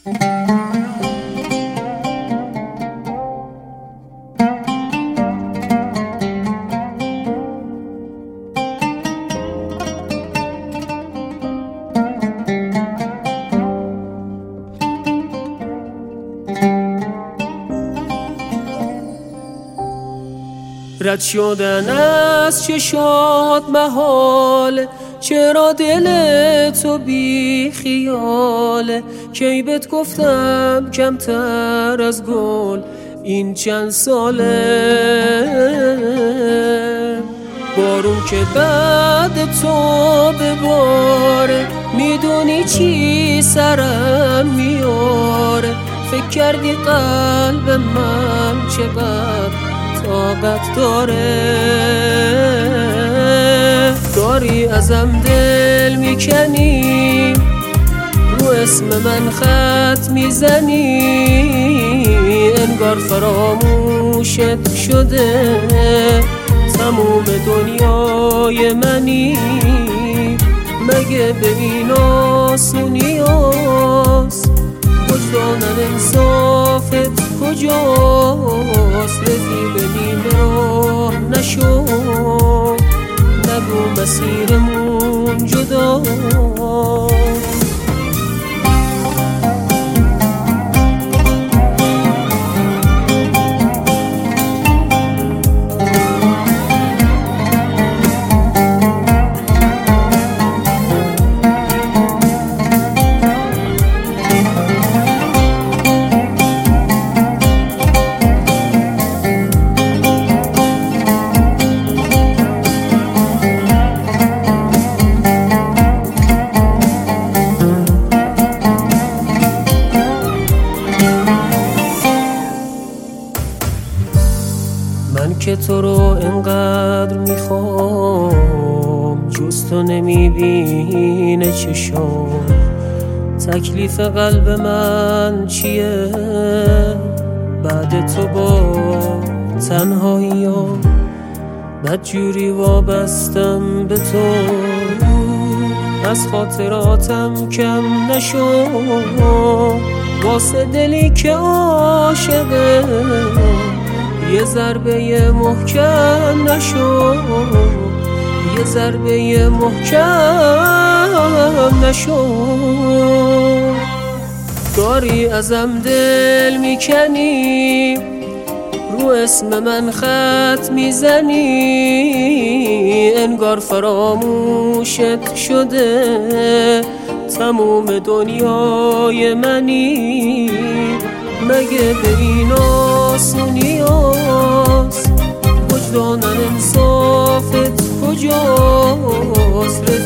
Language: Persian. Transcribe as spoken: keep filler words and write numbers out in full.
رد شدن از چشات محاله، چرا دل تو بی خیاله؟ کی بهت گفتم کمتر از گل این چند ساله؟ بارون که بعد تو بباره میدونی چی سرم میاره؟ فکر کردی قلب من چقدر طاقت داره؟ داری ازم دل میکنی، رو اسم من خط میزنی، انگار فراموشت شده تموم دنیای منی. مگه به این آسونی هست؟ وجدانم انصافت کجاست؟ رفیق نیمه راه نشو، نگو مسیرمون جداست. من که تو رو انقدر میخوام، جز تو نمیبینه چشام. تکلیف قلب من چیه بعد تو با تنهایی ها؟ بدجوری وابستم به تو، از خاطراتم کم نشو. واسه دلی که عاشقه یه ضربه محکم نشو، یه ضربه محکم نشو. داری ازم دل میکنی، رو اسم من خط میزنی، انگار فراموشت شده تموم دنیای منی. مگه به این آسونی هست؟ وجدانم انصافت کجاست؟